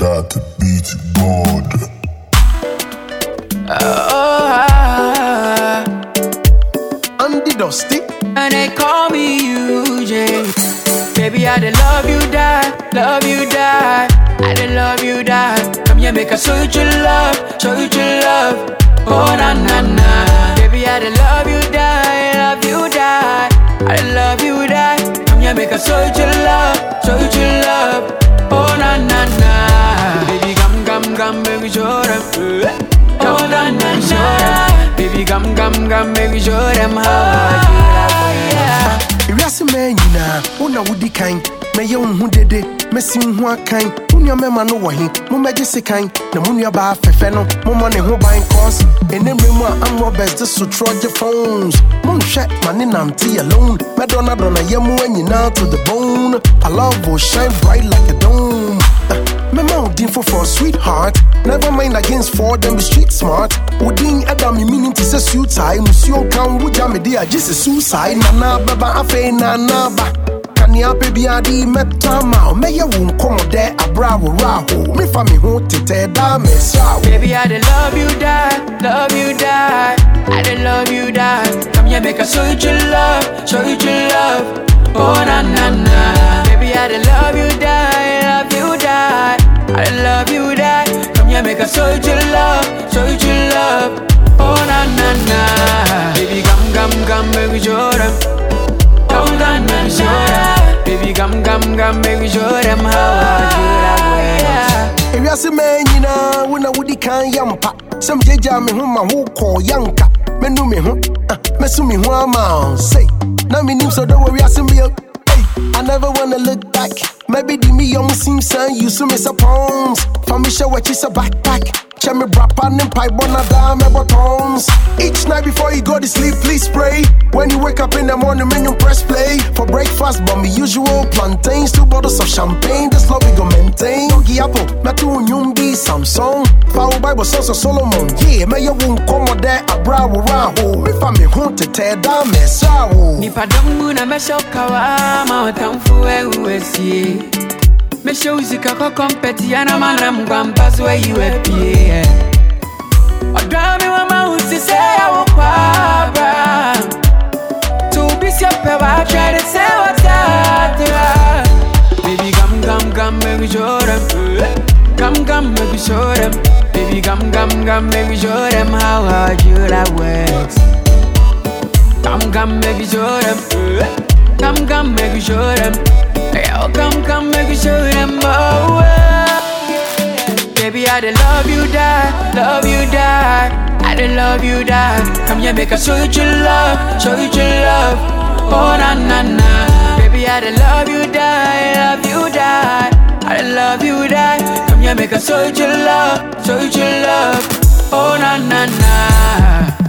that beat God. Andy Dusty. And they call me UJ. Baby, I dey love you, die, love you, die. I dey love you, die. Come here, make a show you your love, show you your love. Oh na na na. Baby, I dey love you, die, love you, die. I dey love you, die. Come here, make a show you your love, show you your love. Oh na na na. Baby, come, baby, show them. Oh na na na. Baby, come, baby, show them how I do that. If you ask me, una woody kind, may you who did it, messing who kind, Munya Mema no wahi, Mumajisi kind, the Munya Bar Fefeno, Mumani who buying cost, and then Rima and more best just to try your phones. Moonshat, Maninam tea alone, Madonna Donna Yamu and you now to the bone. I love will shine bright like a dome. My mouth info for a sweetheart. Never mind against four, them be street smart. Wooding Adam, meaning to say suit tie. Monsieur can would jam dear, just a suicide. Nana baba afe nana ba. Can ya baby adi metama? May you won't come there a bravo raho. Me for me won't te da me sao. Baby, I dey love you, die, love you, die. I dey love you, die. Come here, make a show you your love, show you your love. Oh na na na. Baby, I dey love you, die, love you, die. I love you, die. Come here, make a show you your love, show you your love. Oh na na na. Baby, come, baby, show them. Oh na na na. Baby, come, baby, show them how I do that way. If you see me, you know, when I would can yampa. Some jaja me whom I who call yanka. Menu me home, mesu me who am say. Now me name so don't worry, I see me up. I never wanna look back. Maybe the me young seems son, you so miss a poems. For me, show what is a backpack. Check me brap and pipe on a dime buttons. Each night before you go to sleep, please pray. When you wake up in the morning, man, you press play. For breakfast, but me usual plantains, 2 bottles of champagne. This love we go maintain. Yogi apple, Matu Nyumbi, Samsung. Foul Bible sons of Solomon. Yeah, may you won't come on there, a bravo raho. If I'm a haunted, tear down, mess out. Nipa damu na mesho kawa mawatamfu uwesi. Mesho uzika kwa kompeti ya na mana mgwambazu we UFPA. Odami wa mahusi se ya wakwaba. Tubisi ya pewa try to say what's up. Baby come, baby show them. Come, baby show them. Baby come, baby show them how hard you that works. Come, baby, show them. Come, baby, show them. Hey, oh, come, baby, show them. Oh, baby, I dey love you, die, love you, die. I dey love you, die. Come here, make a show you your love, show you your love. Oh, na na na. Baby, I dey love you, die, love you, die. I dey love you, die. Come here, make a show you your love, show you your love. Oh, na na na.